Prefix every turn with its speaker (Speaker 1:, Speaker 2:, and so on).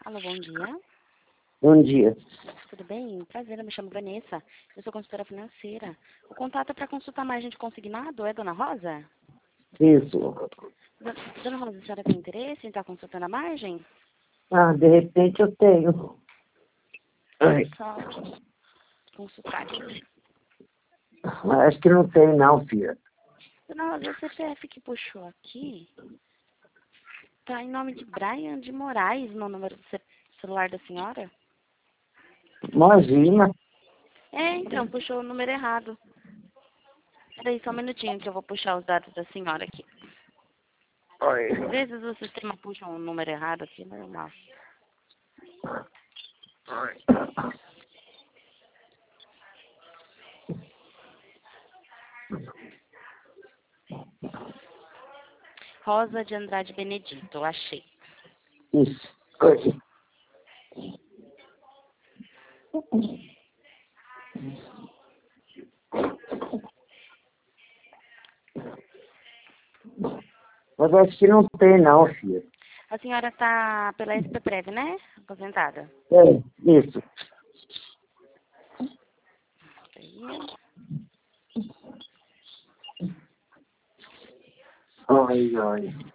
Speaker 1: Alô, bom dia.
Speaker 2: Bom dia.
Speaker 1: Tudo bem? Prazer, eu me chamo Vanessa. Eu sou consultora financeira. O contato é para consultar margem de consignado, é, dona Rosa?
Speaker 2: Isso.
Speaker 1: Dona Rosa, a senhora tem interesse em estar consultando a margem?
Speaker 2: Ah, de repente eu tenho. Ai,
Speaker 1: Só consultar aqui.
Speaker 2: acho que não tem não, filha.
Speaker 1: Dona Rosa, o CPF que puxou aqui tá em nome de Brian de Moraes, no número do celular da senhora?
Speaker 2: Imagina.
Speaker 1: É, então, puxou o número errado. Peraí, só um minutinho que eu vou puxar os dados da senhora aqui.
Speaker 2: Oi.
Speaker 1: Às vezes o sistema puxa um número errado aqui, normal. Rosa de Andrade Benedito, achei.
Speaker 2: Isso. Oi. Mas acho que não tem não, filha.
Speaker 1: A senhora tá pela SPPrev, né? Aposentada.
Speaker 2: É, isso.
Speaker 1: Aí.
Speaker 2: Oi, oi.